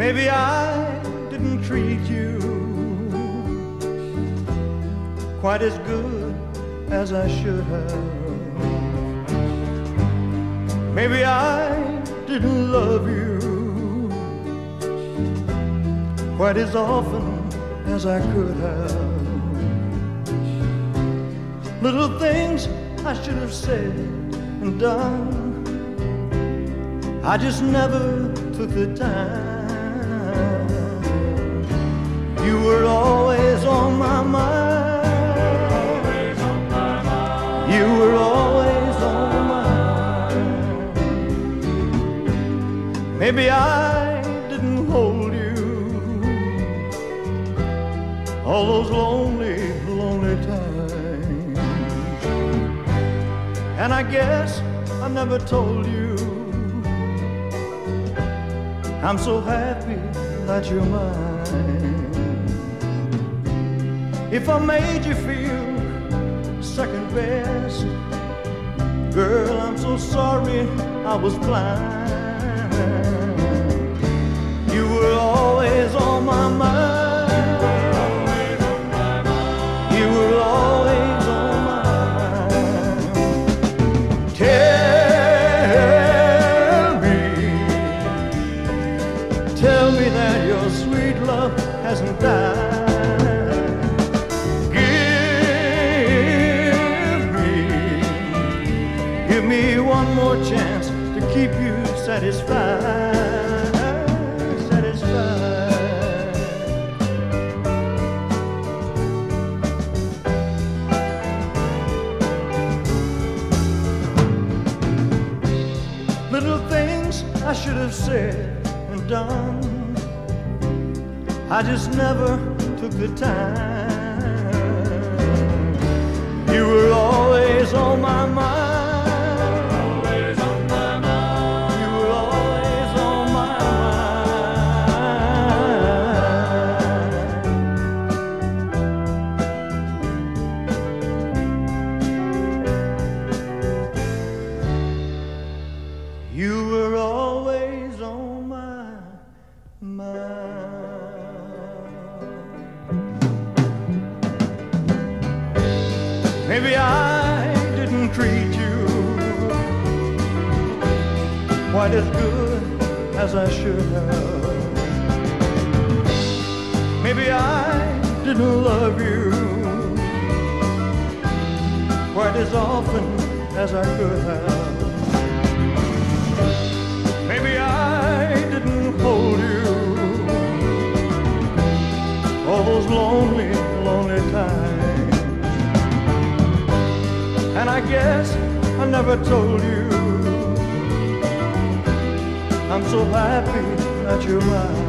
Maybe I didn't treat you quite as good as I should have. Maybe I didn't love you quite as often as I could have. Little things I should have said and done, I just never took the time. You were always on my mind. You were always on my mind. Maybe I didn't hold you all those lonely, lonely times. And I guess I never told you I'm so happy that you're mine. If I made you feel second best, girl, I'm so sorry I was blind. You were always on my mind. You were always on my mind. Tell me that your sweet love hasn't died. Give me one more chance to keep you satisfied, satisfied. Little things I should have said and done, I just never took the time. You were always on my mind. You were always on my mind. Maybe I didn't treat you quite as good as I should have. Maybe I didn't love you quite as often as I could have. Maybe I didn't hold you all those lonely, lonely times. And I guess I never told you I'm so happy that you're mine.